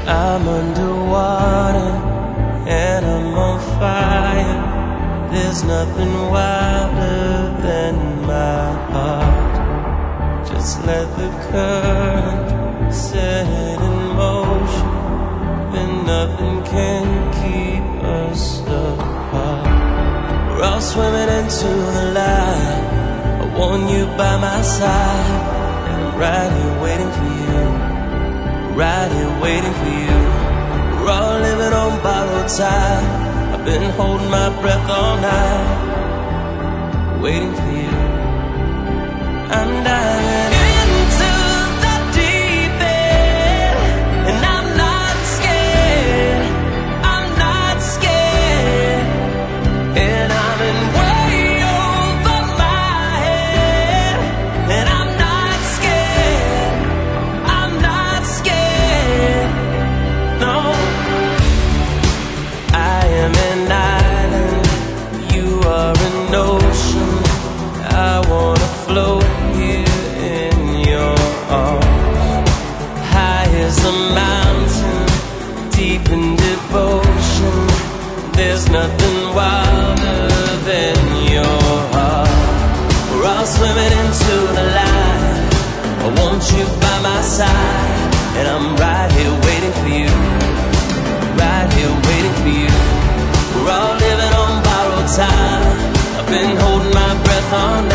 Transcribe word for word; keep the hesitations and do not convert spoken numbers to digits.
I'm underwater and I'm on fire. There's nothing wilder than my heart. Just let the current set it in motion, and nothing can keep us apart. We're all swimming into the light. I want you by my side, and I'm right here waiting for you, right here waiting for you. We're all living on borrowed time. I've been holding my breath all night, waiting for you. I'm diving into the deep end, and I'm not scared, I'm not scared. And I'm in way over my head, and I'm not scared, I'm not scared, no. I am an island, you are an ocean. I wanna float here in your arms. High as a mountain, deep in devotion. There's nothing wilder than your heart. We're all swimming into the light. I want you by my side, and I'm right here waiting for you, right here waiting for you. We're all living on borrowed time. I've been holding my breath all